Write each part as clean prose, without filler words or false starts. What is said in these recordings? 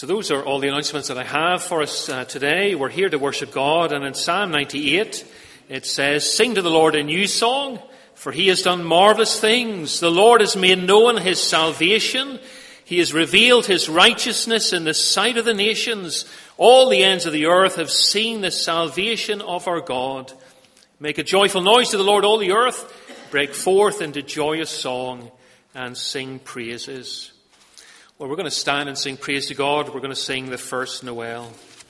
So those are all the announcements that I have for us today. We're here to worship God, and in Psalm 98 it says, "Sing to the Lord a new song, for he has done marvelous things. The Lord has made known his salvation. He has revealed his righteousness in the sight of the nations. All the ends of the earth have seen the salvation of our God. Make a joyful noise to the Lord, all the earth. Break forth into joyous song and sing praises." Well, we're going to stand and sing praise to God. We're going to sing the first Noel.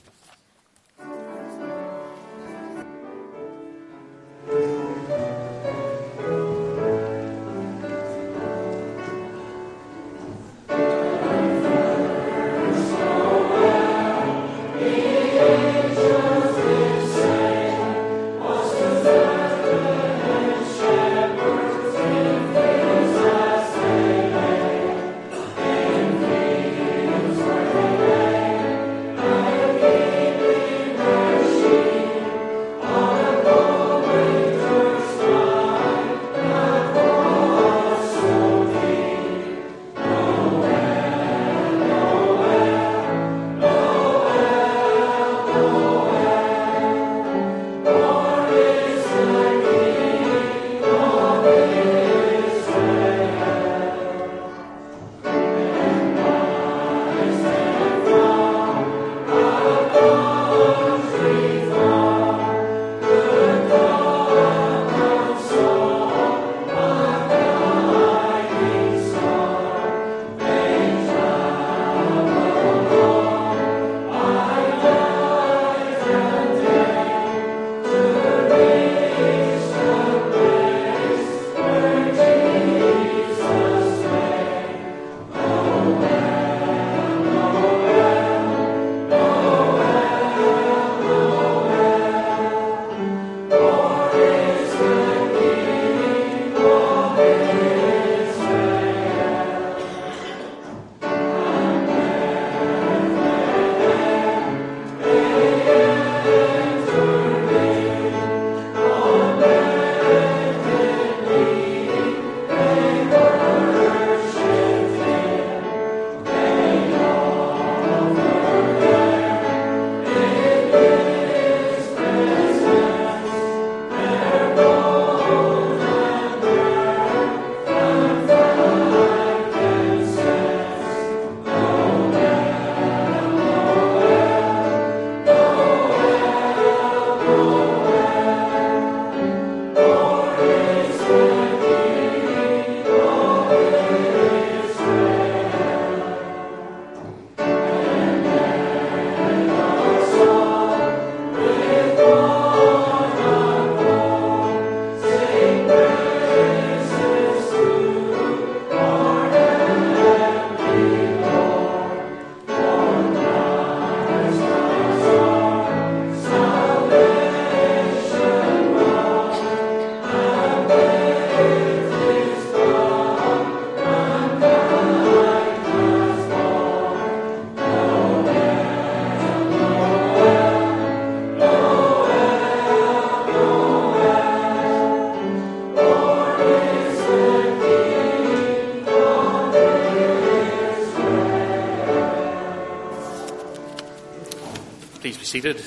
Seated.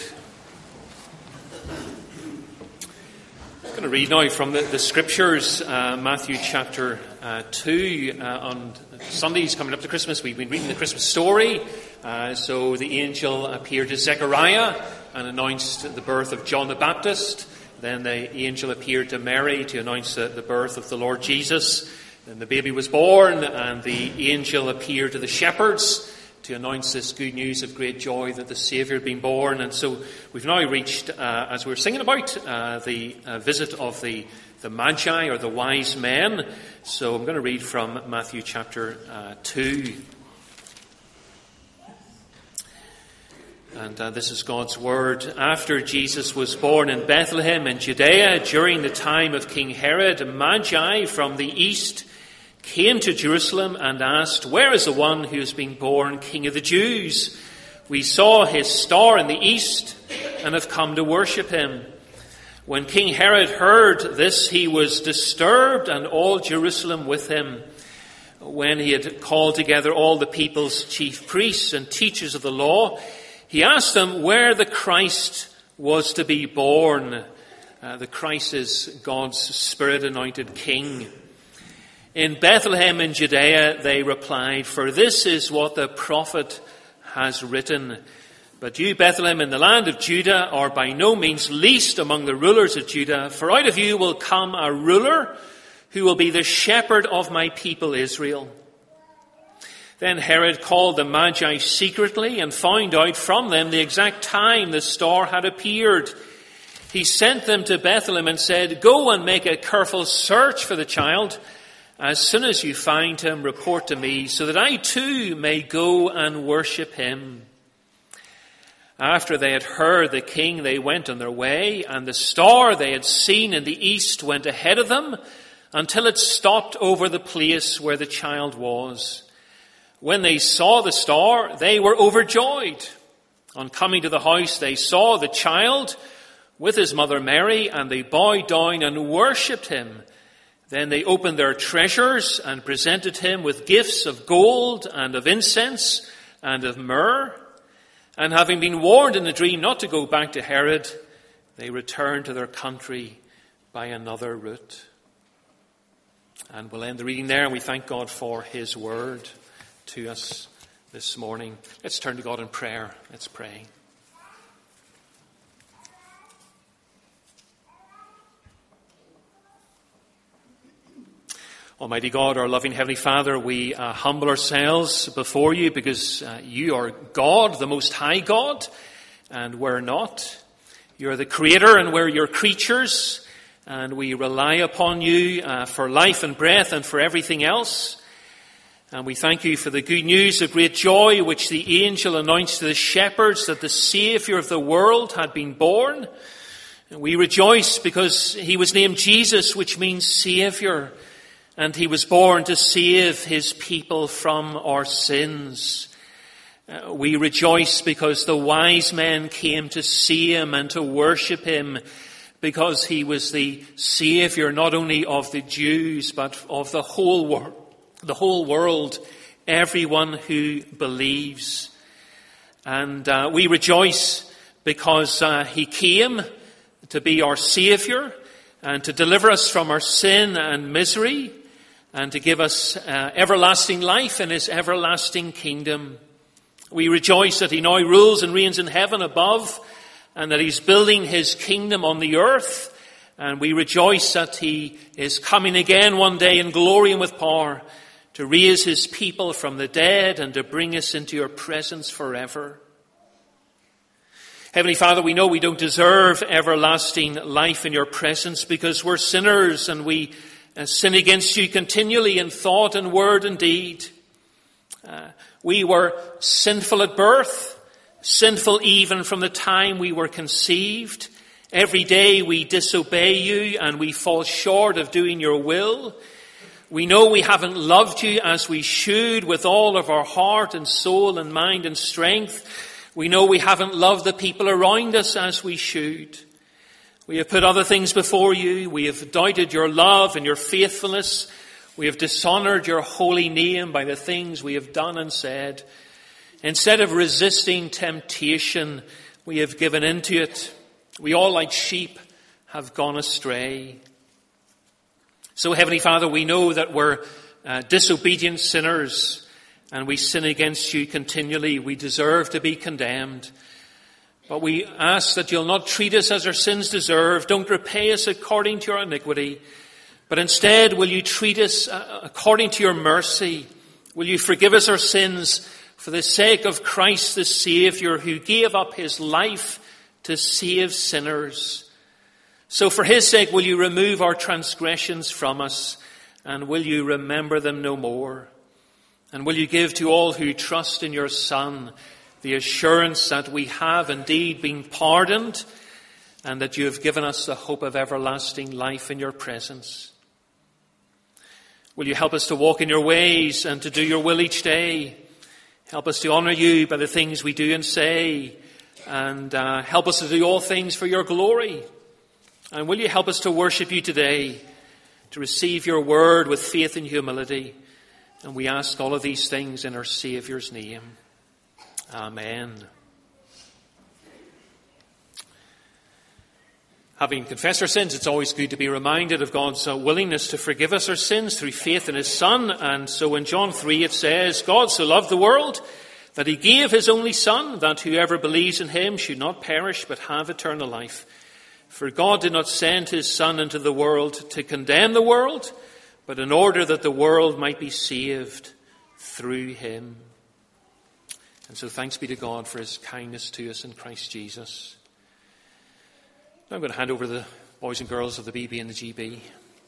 I'm going to read now from the Scriptures, Matthew chapter 2. On Sundays coming up to Christmas, we've been reading the Christmas story. So the angel appeared to Zechariah and announced the birth of John the Baptist. Then the angel appeared to Mary to announce the birth of the Lord Jesus. Then the baby was born, and the angel appeared to the shepherds to announce this good news of great joy that the Saviour had been born. And so we've now reached, as we were singing about, the visit of the Magi, or the wise men. So I'm going to read from Matthew chapter 2. And this is God's word. "After Jesus was born in Bethlehem in Judea, during the time of King Herod, Magi from the east came to Jerusalem and asked, 'Where is the one who has been born King of the Jews? We saw his star in the east and have come to worship him.' When King Herod heard this, he was disturbed, and all Jerusalem with him. when he had called together all the people's chief priests and teachers of the law, he asked them where the Christ was to be born. The Christ is God's Spirit-anointed King. In Bethlehem in Judea, they replied, "For this is what the prophet has written. But you, Bethlehem, in the land of Judah, are by no means least among the rulers of Judah, for out of you will come a ruler who will be the shepherd of my people Israel." Then Herod called the Magi secretly and found out from them the exact time the star had appeared. He sent them to Bethlehem and said, "Go and make a careful search for the child. As soon as you find him, report to me, so that I too may go and worship him." After they had heard the king, they went on their way, and the star they had seen in the east went ahead of them until it stopped over the place where the child was. When they saw the star, they were overjoyed. On coming to the house, they saw the child with his mother Mary, and they bowed down and worshipped him. Then they opened their treasures and presented him with gifts of gold and of incense and of myrrh. And having been warned in a dream not to go back to Herod, they returned to their country by another route. And we'll end the reading there, and we thank God for his word to us this morning. Let's turn to God in prayer. Let's pray. Almighty God, our loving Heavenly Father, we humble ourselves before you because you are God, the Most High God, and we're not. You're the Creator and we're your creatures, and we rely upon you for life and breath and for everything else. And we thank you for the good news of great joy which the angel announced to the shepherds, that the Saviour of the world had been born. And we rejoice because he was named Jesus, which means Saviour. And he was born to save his people from our sins. We rejoice because the wise men came to see him and to worship him, because he was the Saviour not only of the Jews but of the whole world, everyone who believes. And we rejoice because he came to be our Saviour and to deliver us from our sin and misery, and to give us everlasting life in his everlasting kingdom. We rejoice that he now rules and reigns in heaven above, and that he's building his kingdom on the earth. And we rejoice that he is coming again one day in glory and with power to raise his people from the dead and to bring us into your presence forever. Heavenly Father, we know we don't deserve everlasting life in your presence because we're sinners and we sin against you continually in thought and word and deed. We were sinful at birth, sinful even from the time we were conceived. Every day we disobey you and we fall short of doing your will. We know we haven't loved you as we should with all of our heart and soul and mind and strength. We know we haven't loved the people around us as we should. We have put other things before you. We have doubted your love and your faithfulness. We have dishonored your holy name by the things we have done and said. Instead of resisting temptation, we have given into it. We all, like sheep, have gone astray. So, Heavenly Father, we know that we're disobedient sinners and we sin against you continually. We deserve to be condemned. But we ask that you'll not treat us as our sins deserve. Don't repay us according to our iniquity. But instead, will you treat us according to your mercy? Will you forgive us our sins for the sake of Christ the Saviour, who gave up his life to save sinners? So for his sake, will you remove our transgressions from us, and will you remember them no more? And will you give to all who trust in your Son the assurance that we have indeed been pardoned, and that you have given us the hope of everlasting life in your presence? Will you help us to walk in your ways and to do your will each day? Help us to honour you by the things we do and say, and help us to do all things for your glory. And will you help us to worship you today, to receive your word with faith and humility, And we ask all of these things in our Saviour's name. Amen. Having confessed our sins, it's always good to be reminded of God's willingness to forgive us our sins through faith in his Son. And so in John 3 it says, God so loved the world that he gave his only Son, that whoever believes in him should not perish but have eternal life. For God did not send his Son into the world to condemn the world, but in order that the world might be saved through him. And so thanks be to God for his kindness to us in Christ Jesus. Now I'm going to hand over the boys and girls of the BB and the GB.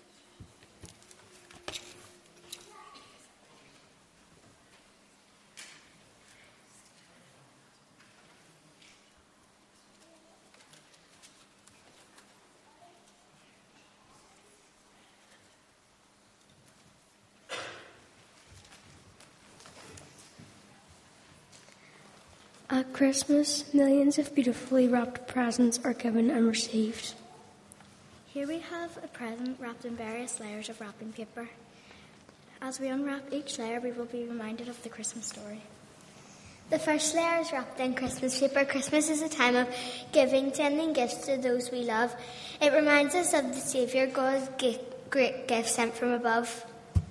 At Christmas, millions of beautifully wrapped presents are given and received. Here we have a present wrapped in various layers of wrapping paper. As we unwrap each layer, we will be reminded of the Christmas story. The first layer is wrapped in Christmas paper. Christmas is a time of giving, sending gifts to those we love. It reminds us of the Saviour, God's great gift sent from above.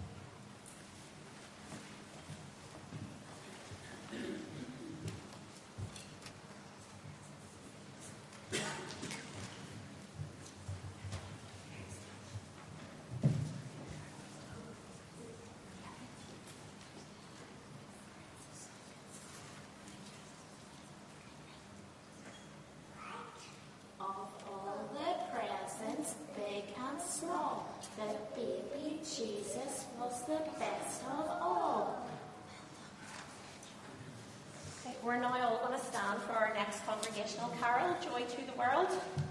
Jesus was the best of all. Okay, we're now all going to stand for our next congregational carol, Joy to the World.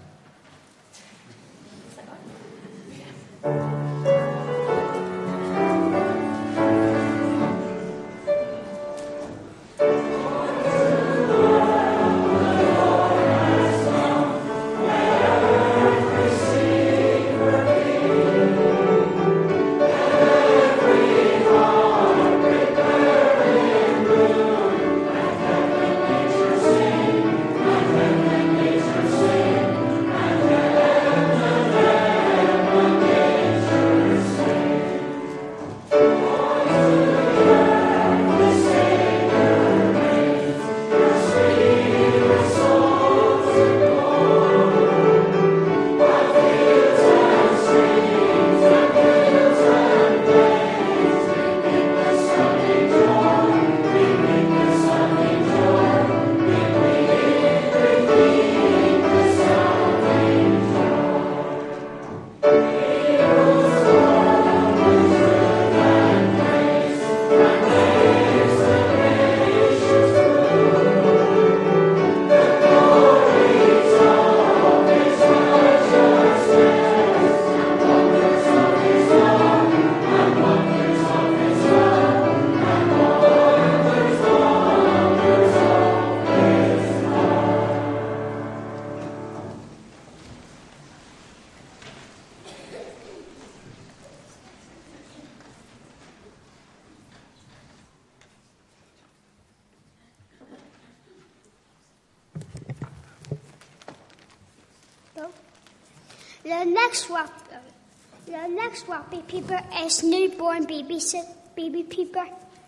The next wrapping paper is newborn baby paper.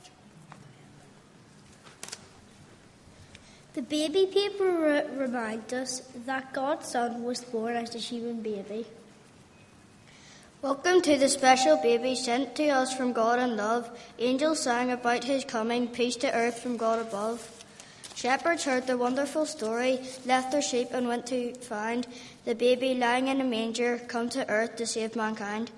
The baby paper reminds us that God's Son was born as a human baby. Welcome to the special baby sent to us from God in love. Angels sang about his coming, peace to earth from God above. Shepherds heard the wonderful story, left their sheep and went to find the baby lying in a manger, come to earth to save mankind.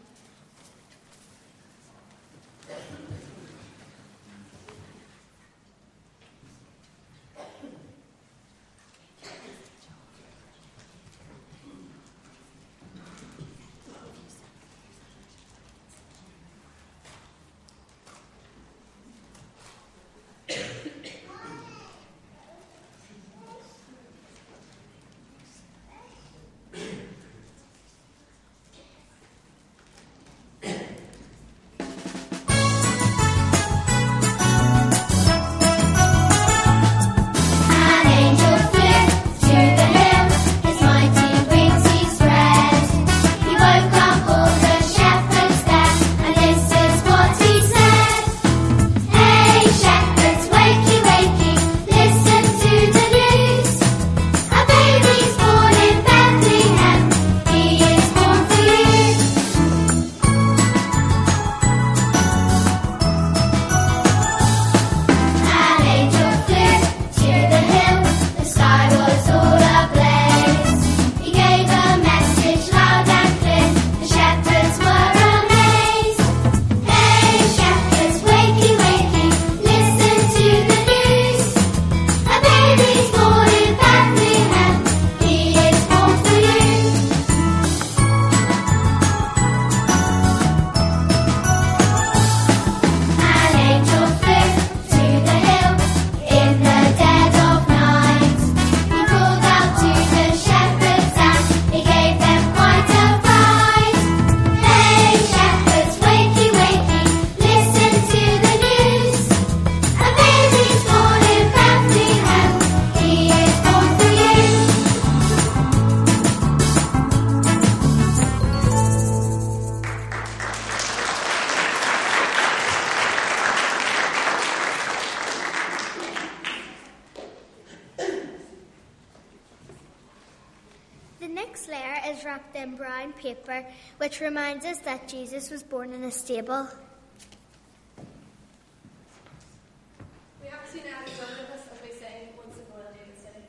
The next layer is wrapped in brown paper, which reminds us that Jesus was born in a stable. We have to now join with us as we sing Once in Royal David City.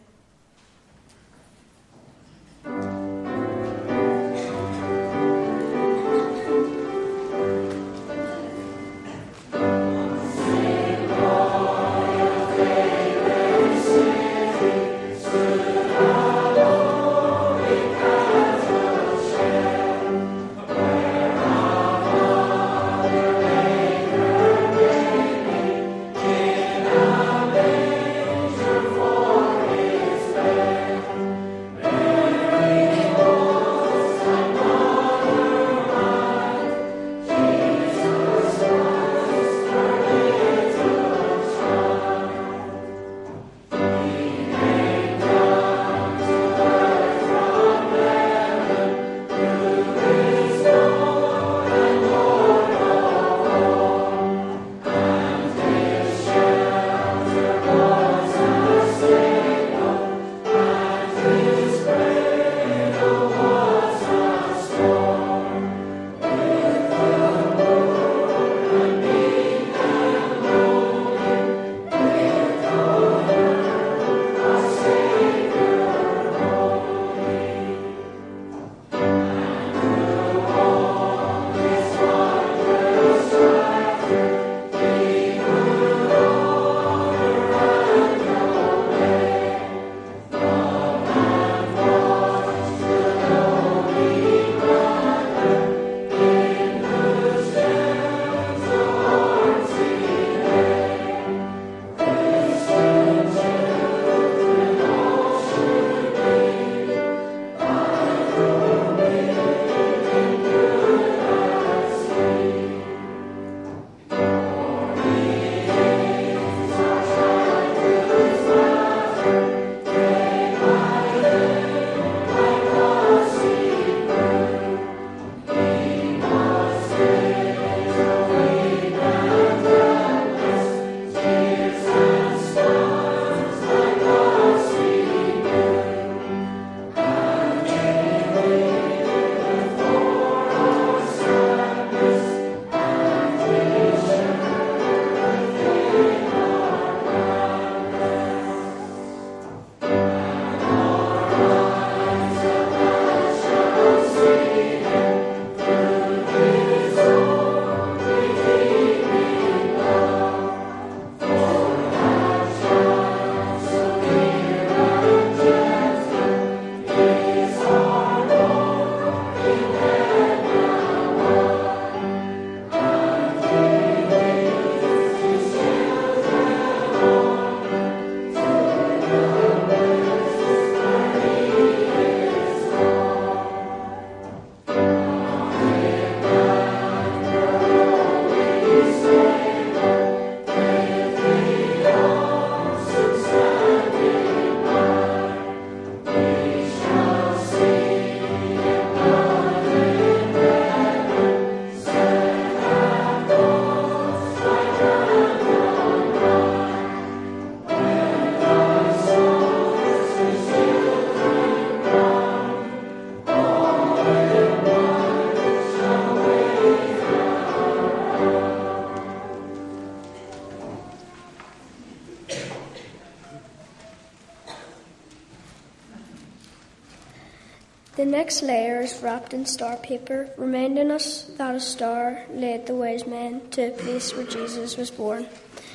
The next layer is wrapped in star paper, reminding us that a star led the wise men to a place where Jesus was born.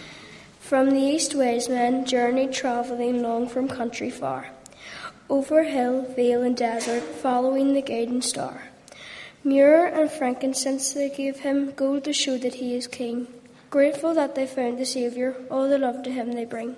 From the east wise men journeyed, travelling long from country far, over hill, vale and desert, following the guiding star. Myrrh and frankincense they gave him, gold to show that he is king. Grateful that they found the Saviour, all the love to him they bring.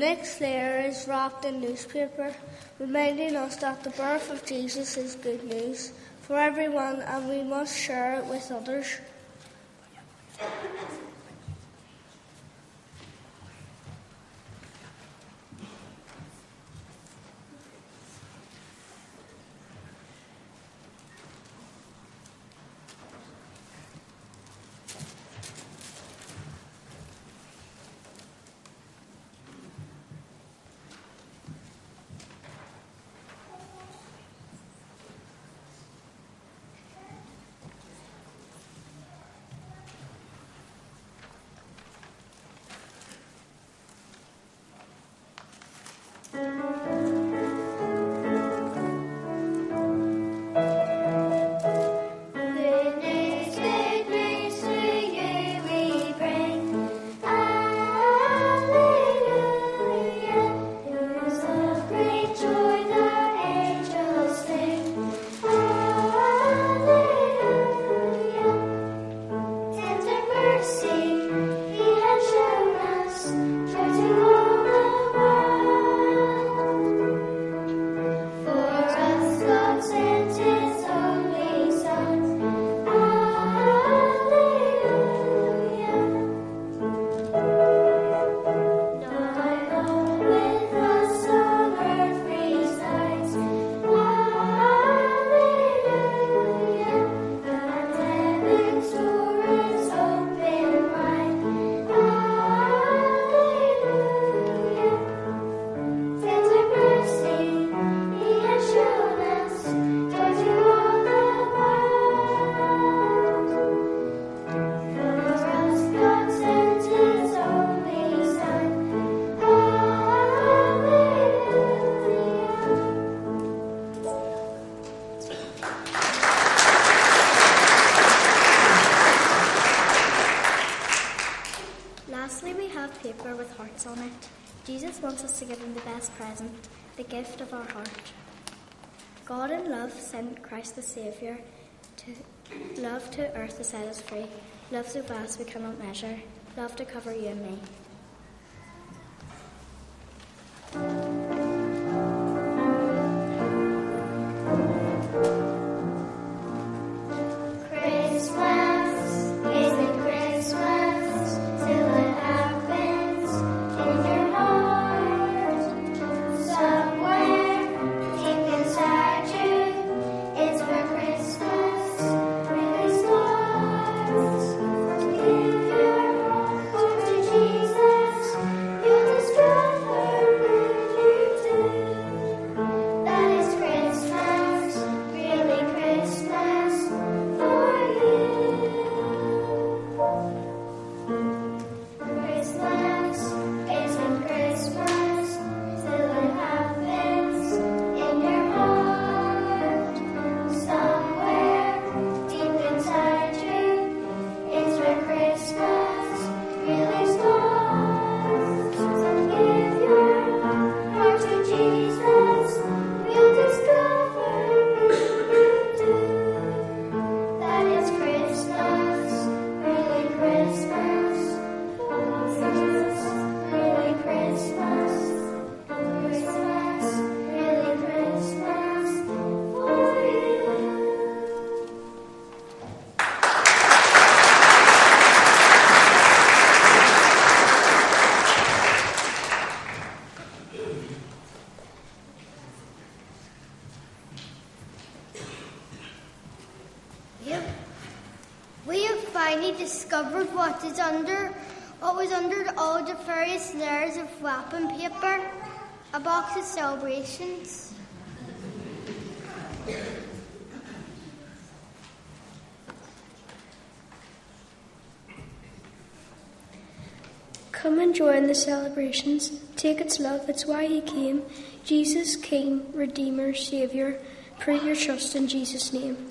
next layer is wrapped in newspaper, reminding us that the birth of Jesus is good news for everyone and we must share it with others. paper with hearts on it. Jesus wants us to give him the best present, the gift of our heart. God in love sent Christ the Saviour to love to earth to set us free, love so vast we cannot measure, love to cover you and me. Discovered what was under all the various layers of wrapping paper, a box of celebrations. Come and join the celebrations. Take its love, it's why he came. Jesus, King, Redeemer, Saviour. Prove your trust in Jesus' name.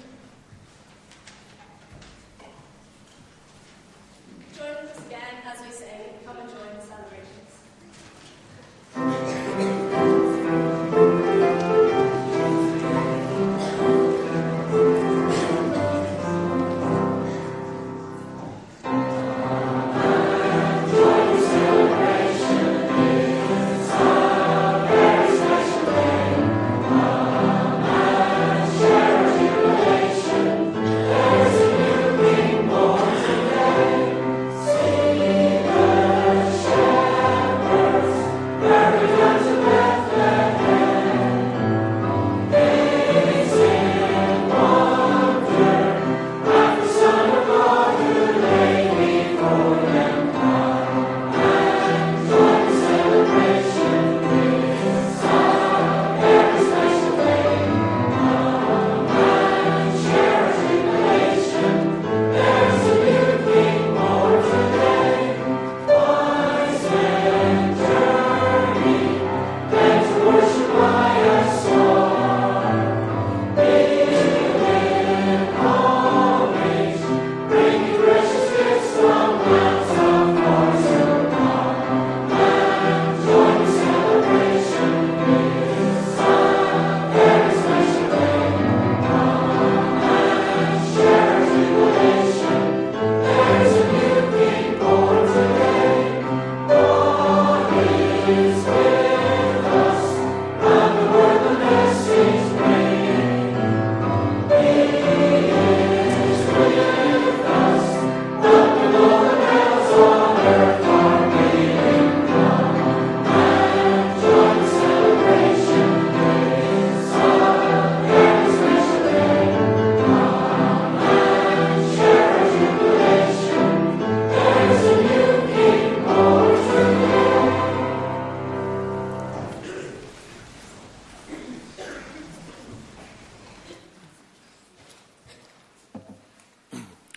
Celebration is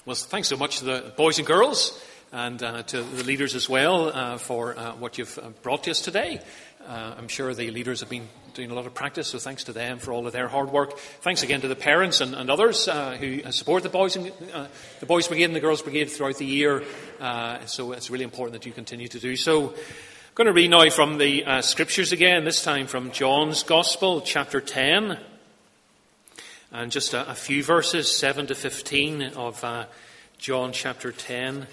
Well, thanks so much to the boys and girls and to the leaders as well for what you've brought to us today. I'm sure the leaders have been doing a lot of practice, so thanks to them for all of their hard work. Thanks again to the parents and others who support the boys brigade and the girls brigade throughout the year. So it's really important that you continue to do so. I'm going to read now from the scriptures again, this time from John's Gospel, chapter 10. And just a few verses, 7 to 15 of John chapter 10,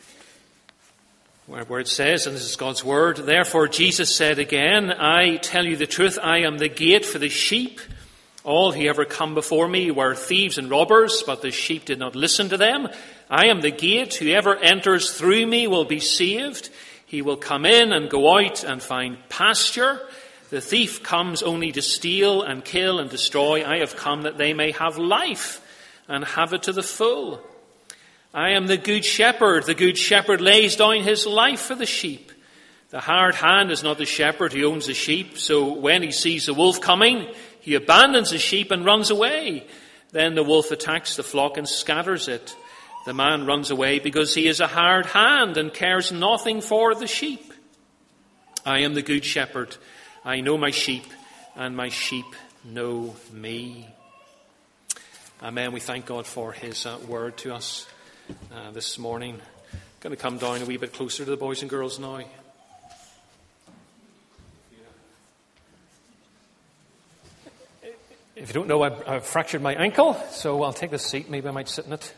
where it says, and this is God's word, "Therefore Jesus said again, I tell you the truth, I am the gate for the sheep. All who ever come before me were thieves and robbers, but the sheep did not listen to them. I am the gate. Whoever enters through me will be saved. He will come in and go out and find pasture. The thief comes only to steal and kill and destroy. I have come that they may have life and have it to the full. I am the good shepherd. The good shepherd lays down his life for the sheep. The hired hand is not the shepherd who owns the sheep. So when he sees the wolf coming, he abandons the sheep and runs away. Then the wolf attacks the flock and scatters it. The man runs away because he is a hired hand and cares nothing for the sheep. I am the good shepherd. I know my sheep, and my sheep know me." Amen. We thank God for his word to us this morning. I'm going to come down a wee bit closer to the boys and girls now. If you don't know, I've fractured my ankle, so I'll take this seat. Maybe I might sit in it.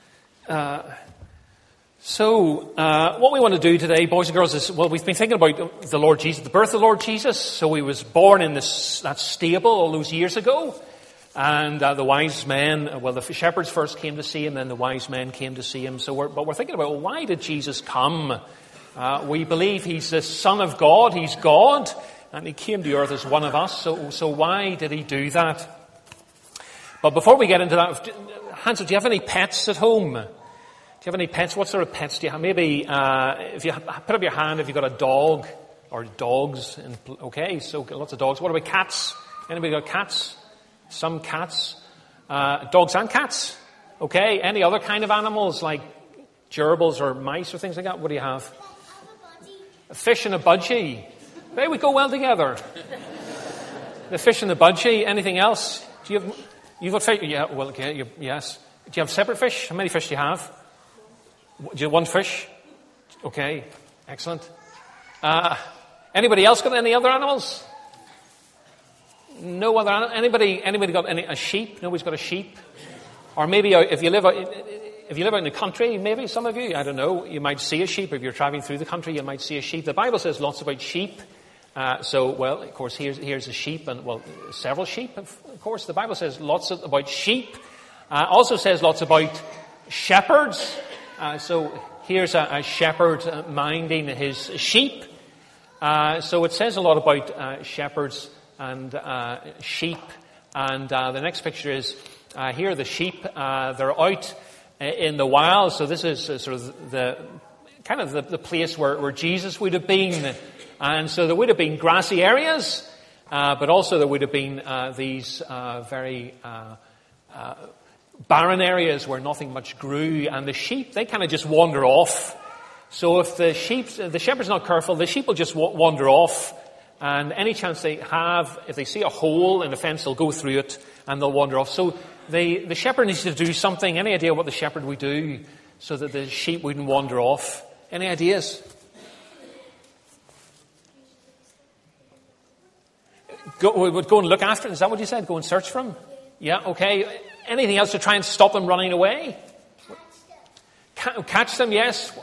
What we want to do today, boys and girls, is, well, we've been thinking about the Lord Jesus, the birth of the Lord Jesus. So he was born in that stable all those years ago. And the wise men, the shepherds first came to see him, then the wise men came to see him. But we're thinking about, well, why did Jesus come? We believe he's the Son of God, he's God, and he came to earth as one of us. So why did he do that? But before we get into that, Hansel, do you have any pets at home? Do you have any pets? What sort of pets do you have? Maybe if you put up your hand, if you've got a dog or dogs. Okay, so lots of dogs. What about cats? Anybody got cats? Some cats. Dogs and cats. Okay, any other kind of animals like gerbils or mice or things like that? What do you have? A fish and a budgie. There we go well together. The fish and the budgie. Anything else? Do you have? You've got fish? Yeah. Well, okay. Yes. Do you have separate fish? How many fish do you have? Do you have one fish? Okay, excellent. Anybody else got any other animals? No other animals? Anybody got a sheep? Nobody's got a sheep? Or maybe if you live out in the country, maybe some of you, I don't know, you might see a sheep. If you're traveling through the country, you might see a sheep. The Bible says lots about sheep. Of course, here's a sheep and, several sheep, of course. The Bible says lots about sheep. Also says lots about shepherds. So here's a shepherd minding his sheep. So it says a lot about shepherds and sheep. And the next picture is, here are the sheep. They're out in the wild. So this is sort of the place where Jesus would have been. And so there would have been grassy areas, but also there would have been these very barren areas where nothing much grew, and the sheep, they kind of just wander off. So if the shepherd's not careful, the sheep will just wander off, and any chance they have, if they see a hole in the fence, they'll go through it and they'll wander off. So the shepherd needs to do something. Any idea what the shepherd would do so that the sheep wouldn't wander off? Any ideas? Go and look after it. Is that what you said? Go and search for them? Yeah, okay. Anything else to try and stop them running away? Catch them, yes.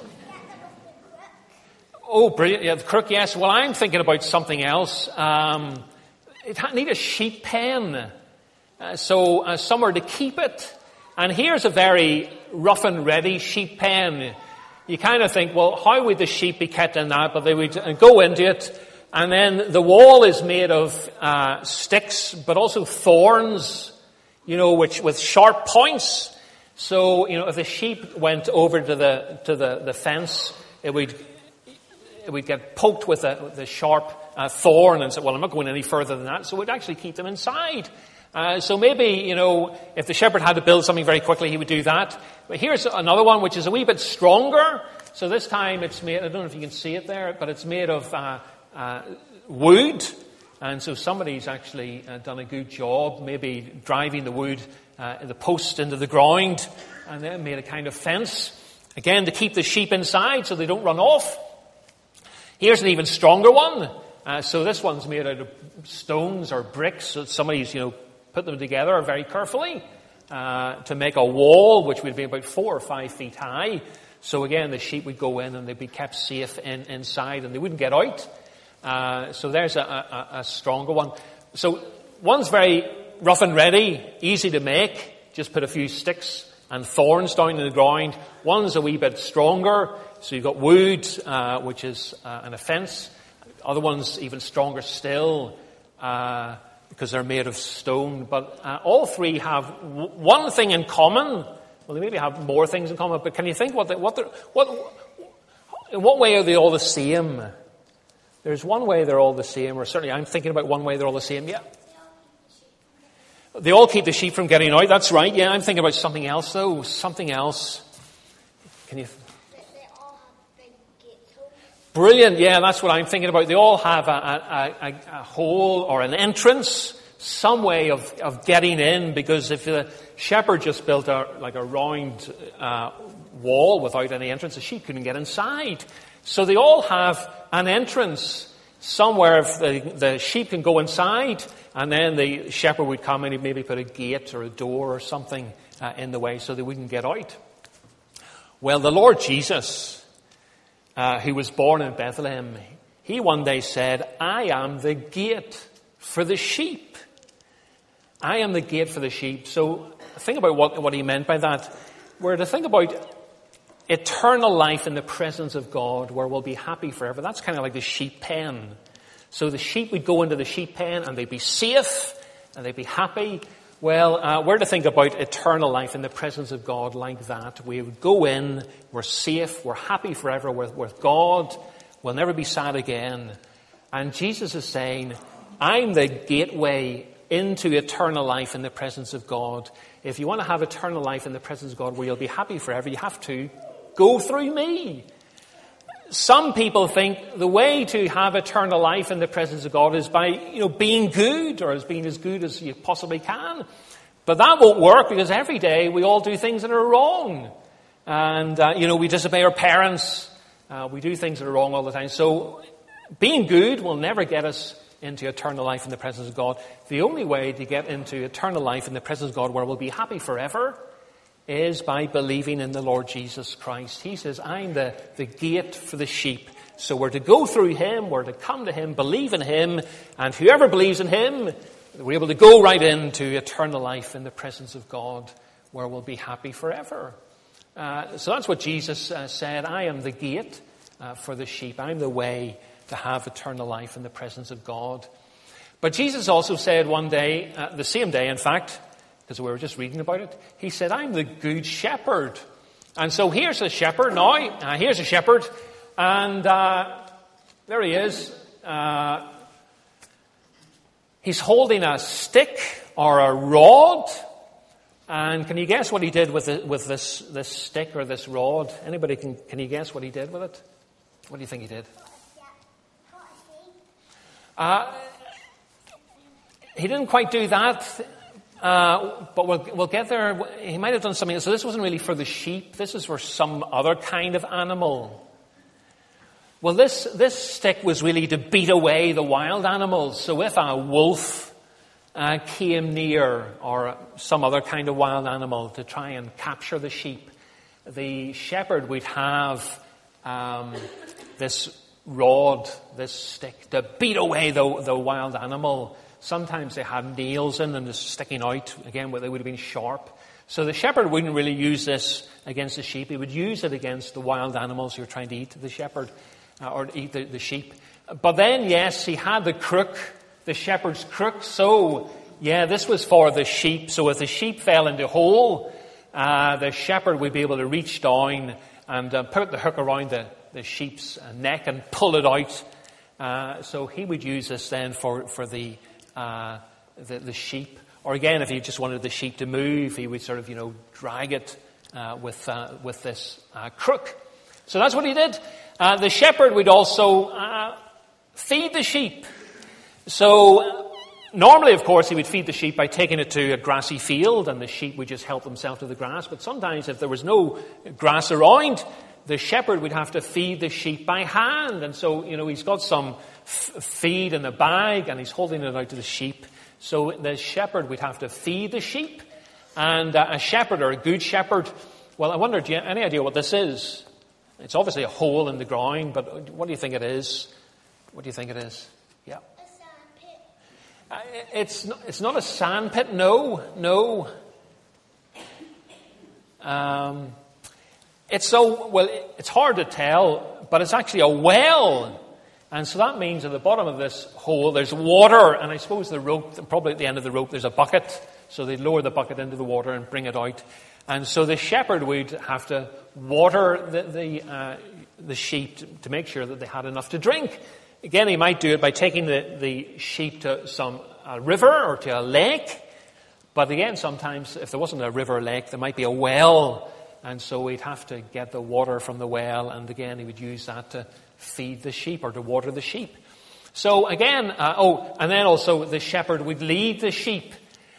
Oh, brilliant. Yeah, the crook, yes. Well, I'm thinking about something else. It need a sheep pen. Somewhere to keep it. And here's a very rough and ready sheep pen. You kind of think, well, how would the sheep be kept in that? But they would go into it. And then the wall is made of sticks, but also thorns, which with sharp points. So, if the sheep went over to the fence, it would get poked with the sharp thorn and say, well, I'm not going any further than that. So it would actually keep them inside. So maybe, if the shepherd had to build something very quickly, he would do that. But here's another one which is a wee bit stronger. So this time it's made, I don't know if you can see it there, but it's made of wood. And so somebody's actually done a good job, maybe driving the wood, the post into the ground, and then made a kind of fence, again, to keep the sheep inside so they don't run off. Here's an even stronger one. So this one's made out of stones or bricks. So somebody's, put them together very carefully to make a wall, which would be about 4 or 5 feet high. So again, the sheep would go in and they'd be kept safe inside and they wouldn't get out. So there's a stronger one. So one's very rough and ready, easy to make. Just put a few sticks and thorns down in the ground. One's a wee bit stronger. So you've got wood, which is an offence. Other ones even stronger still, because they're made of stone. But all three have one thing in common. Well, they maybe have more things in common, but can you think in what way are they all the same? There's one way they're all the same, or certainly I'm thinking about one way they're all the same. Yeah. They all keep the sheep from getting out. That's right. Yeah, I'm thinking about something else, though. Something else. Can you... Brilliant. Yeah, that's what I'm thinking about. They all have a hole or an entrance, some way of getting in, because if the shepherd just built a round wall without any entrance, the sheep couldn't get inside. So they all have an entrance somewhere the sheep can go inside, and then the shepherd would come and he'd maybe put a gate or a door or something in the way so they wouldn't get out. Well, the Lord Jesus, who was born in Bethlehem, he one day said, I am the gate for the sheep. I am the gate for the sheep. So think about what he meant by that. We're to think about eternal life in the presence of God, where we'll be happy forever. That's kind of like the sheep pen. So the sheep would go into the sheep pen and they'd be safe and they'd be happy. Well, we're to think about eternal life in the presence of God like that. We would go in, we're safe, we're happy forever with God. We'll never be sad again. And Jesus is saying, I'm the gateway into eternal life in the presence of God. If you want to have eternal life in the presence of God where you'll be happy forever, you have to go through me. Some people think the way to have eternal life in the presence of God is by, being good, or as being as good as you possibly can. But that won't work, because every day we all do things that are wrong. And, we disobey our parents. We do things that are wrong all the time. So being good will never get us into eternal life in the presence of God. The only way to get into eternal life in the presence of God where we'll be happy forever is by believing in the Lord Jesus Christ. He says, I'm the gate for the sheep. So we're to go through him, we're to come to him, believe in him, and whoever believes in him, we're able to go right into eternal life in the presence of God, where we'll be happy forever. So that's what Jesus said. I am the gate for the sheep. I'm the way to have eternal life in the presence of God. But Jesus also said one day, the same day in fact, because we were just reading about it, he said, I'm the good shepherd. And so here's a shepherd now. Here's a shepherd. And there he is. He's holding a stick or a rod. And can you guess what he did with this stick or this rod? Anybody can you guess what he did with it? What do you think he did? He didn't quite do that. But we'll get there. He might have done something else. So this wasn't really for the sheep. This is for some other kind of animal. Well, this stick was really to beat away the wild animals. So if a wolf came near, or some other kind of wild animal, to try and capture the sheep, the shepherd would have this rod, this stick, to beat away the wild animal. Sometimes they had nails in them just sticking out. Again, they would have been sharp. So the shepherd wouldn't really use this against the sheep. He would use it against the wild animals who were trying to eat the shepherd, or eat the sheep. But then, yes, he had the crook, the shepherd's crook. So, yeah, this was for the sheep. So if the sheep fell into a hole, the shepherd would be able to reach down and put the hook around the sheep's neck and pull it out. So he would use this then for the sheep. Or again, if he just wanted the sheep to move, he would sort of, drag it with this crook. So that's what he did. The shepherd would also feed the sheep. So normally, of course, he would feed the sheep by taking it to a grassy field, and the sheep would just help themselves to the grass. But sometimes, if there was no grass around, the shepherd would have to feed the sheep by hand. And so, he's got some feed in a bag, and he's holding it out to the sheep. So the shepherd would have to feed the sheep. And a shepherd, or a good shepherd, well, I wonder, do you have any idea what this is? It's obviously a hole in the ground, but what do you think it is? What do you think it is? Yeah. A sand pit. It's not a sand pit, no. It's hard to tell, but it's actually a well. And so that means at the bottom of this hole there's water, and I suppose the rope, probably at the end of the rope there's a bucket, so they'd lower the bucket into the water and bring it out. And so the shepherd would have to water the sheep to make sure that they had enough to drink. Again, he might do it by taking the sheep to a river or to a lake. But again, sometimes if there wasn't a river or lake, there might be a well. And so he'd have to get the water from the well. And again, he would use that to feed the sheep or to water the sheep. So again, and then also the shepherd would lead the sheep.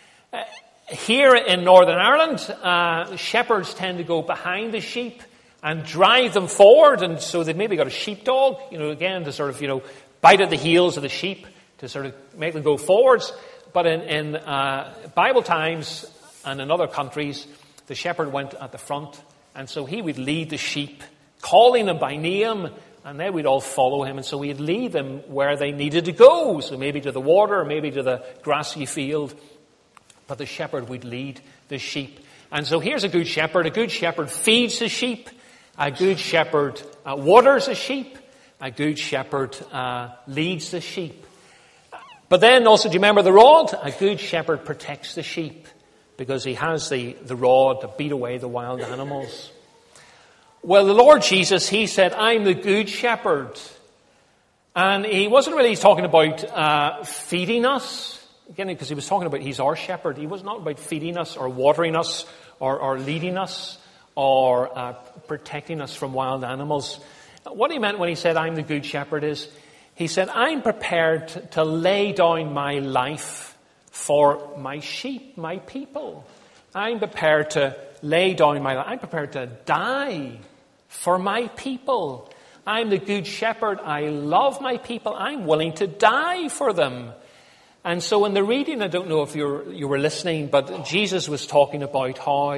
Here in Northern Ireland, shepherds tend to go behind the sheep and drive them forward. And so they've maybe got a sheepdog, again, to sort of, bite at the heels of the sheep to sort of make them go forwards. But in Bible times and in other countries, the shepherd went at the front. And so he would lead the sheep, calling them by name, and they would all follow him. And so he'd lead them where they needed to go. So maybe to the water, maybe to the grassy field. But the shepherd would lead the sheep. And so here's a good shepherd. A good shepherd feeds the sheep. A good shepherd waters the sheep. A good shepherd leads the sheep. But then also, do you remember the rod? A good shepherd protects the sheep because he has the rod to beat away the wild animals. Well, the Lord Jesus, he said, I'm the good shepherd. And he wasn't really talking about feeding us. Again, because he was talking about he's our shepherd. He was not about feeding us or watering us or leading us or protecting us from wild animals. What he meant when he said, I'm the good shepherd is, he said, I'm prepared to lay down my life for my sheep, my people. I'm prepared to lay down my life. I'm prepared to die for my people. I'm the good shepherd. I love my people. I'm willing to die for them. And so in the reading, I don't know if you were listening, but Jesus was talking about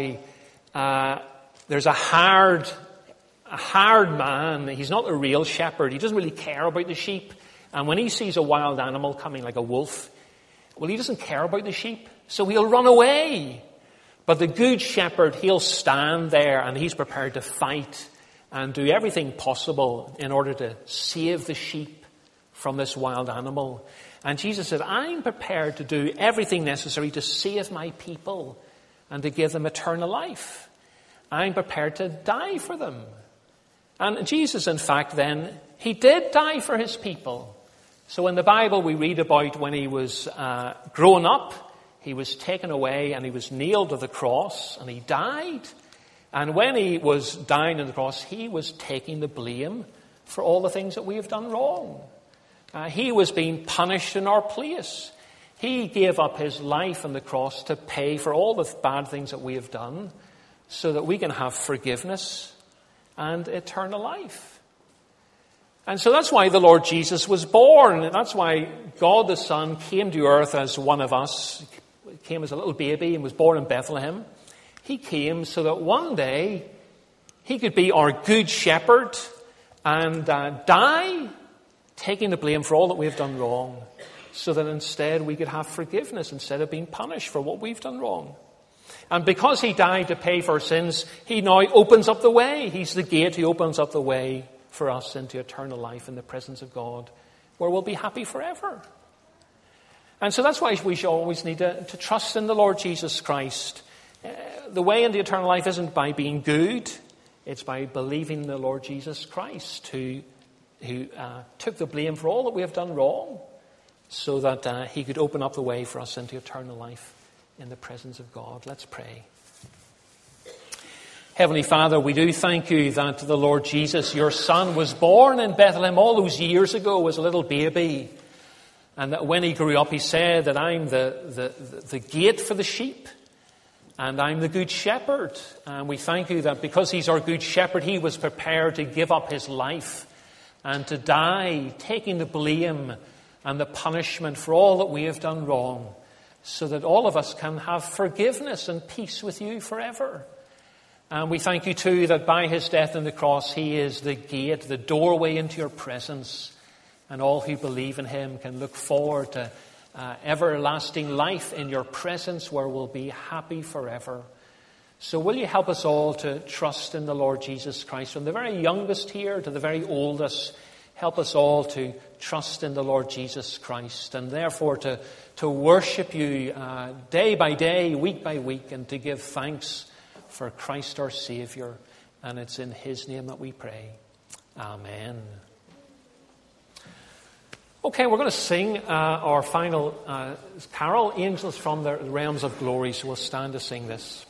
how there's a hard man. He's not a real shepherd. He doesn't really care about the sheep. And when he sees a wild animal coming like a wolf, well, he doesn't care about the sheep, so he'll run away. But the good shepherd, he'll stand there and he's prepared to fight and do everything possible in order to save the sheep from this wild animal. And Jesus said, I'm prepared to do everything necessary to save my people and to give them eternal life. I'm prepared to die for them. And Jesus, in fact, then, he did die for his people. So in the Bible, we read about when he was grown up, he was taken away and he was nailed to the cross and he died. And when he was dying on the cross, he was taking the blame for all the things that we have done wrong. He was being punished in our place. He gave up his life on the cross to pay for all the bad things that we have done so that we can have forgiveness and eternal life. And so that's why the Lord Jesus was born. And that's why God the Son came to earth as one of us. He came as a little baby and was born in Bethlehem. He came so that one day he could be our good shepherd and die, taking the blame for all that we have done wrong, so that instead we could have forgiveness instead of being punished for what we've done wrong. And because he died to pay for our sins, he now opens up the way. He's the gate. He opens up the way for us into eternal life in the presence of God, where we'll be happy forever. And so that's why we should always need to trust in the Lord Jesus Christ. The way into eternal life isn't by being good. It's by believing in the Lord Jesus Christ, who took the blame for all that we have done wrong, so that he could open up the way for us into eternal life in the presence of God. Let's pray. Heavenly Father, we do thank you that the Lord Jesus, your Son, was born in Bethlehem all those years ago as a little baby. And that when he grew up, he said that I'm the gate for the sheep. And I'm the good shepherd. And we thank you that because he's our good shepherd, he was prepared to give up his life and to die, taking the blame and the punishment for all that we have done wrong, so that all of us can have forgiveness and peace with you forever. And we thank you too that by his death on the cross, he is the gate, the doorway into your presence. And all who believe in him can look forward to everlasting life in your presence, where we'll be happy forever. So will you help us all to trust in the Lord Jesus Christ, from the very youngest here to the very oldest. Help us all to trust in the Lord Jesus Christ, and therefore to worship you day by day, week by week, and to give thanks for Christ our Saviour. And it's in his name that we pray. Amen. Okay, we're going to sing our final carol, Angels from the Realms of Glory. So we'll stand to sing this.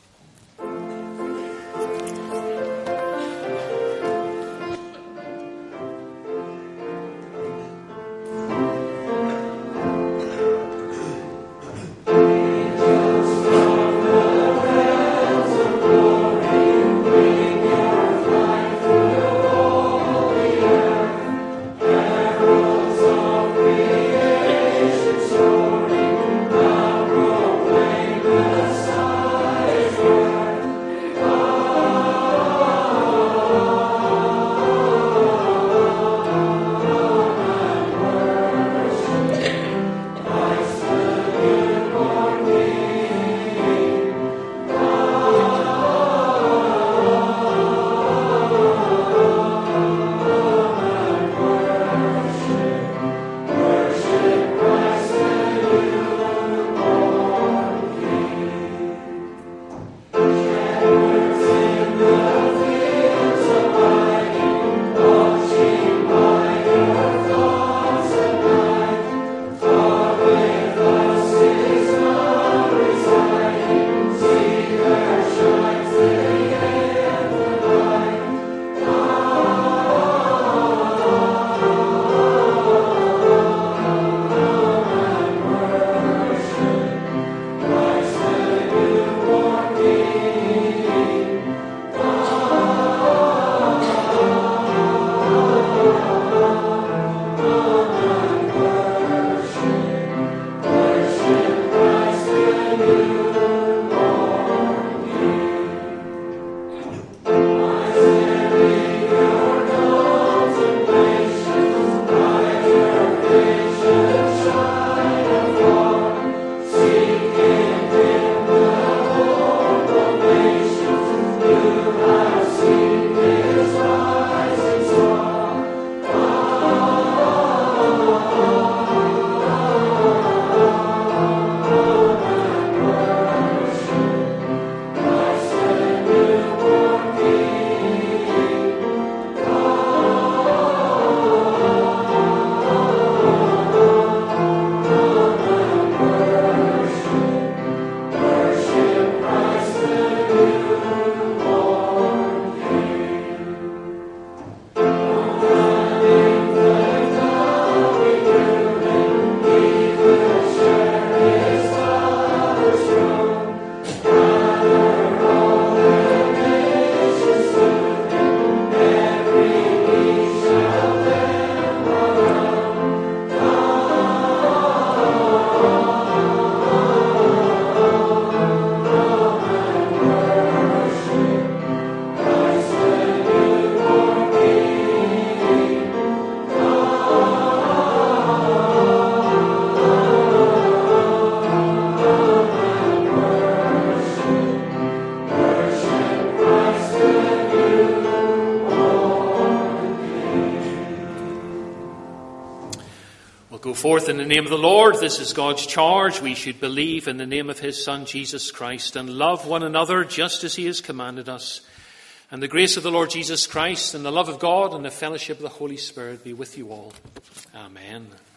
We'll go forth in the name of the Lord. This is God's charge. We should believe in the name of his Son, Jesus Christ, and love one another just as he has commanded us. And the grace of the Lord Jesus Christ and the love of God and the fellowship of the Holy Spirit be with you all. Amen.